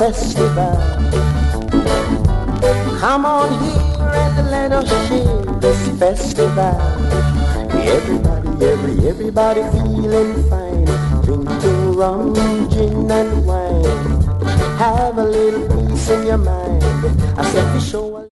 festival. Come on here and let us share this festival. Everybody feeling fine. Drinking rum, gin and wine. Have a little peace in your mind. I said we show